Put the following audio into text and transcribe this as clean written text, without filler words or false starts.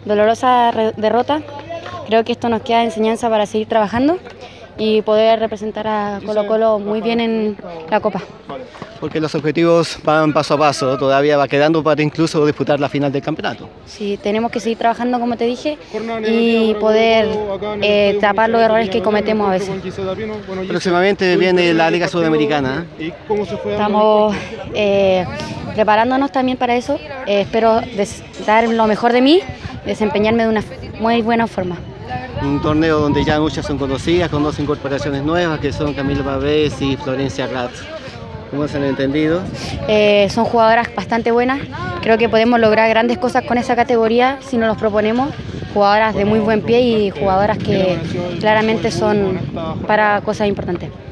dolorosa derrota. Creo que esto nos queda de enseñanza para seguir trabajando y poder representar a Colo-Colo muy bien en la Copa. Porque los objetivos van paso a paso, todavía va quedando para incluso disputar la final del campeonato. Sí, tenemos que seguir trabajando como te dije y poder tapar los errores que cometemos a veces. Próximamente viene la Liga Sudamericana. Estamos preparándonos también para eso. Espero dar lo mejor de mí, desempeñarme de una muy buena forma. Un torneo donde ya muchas son conocidas, con dos incorporaciones nuevas que son Camilo Pavés y Florencia Gratz. ¿Cómo se han entendido? Son jugadoras bastante buenas. Creo que podemos lograr grandes cosas con esa categoría si nos los proponemos. Jugadoras de muy buen pie y jugadoras que claramente son para cosas importantes.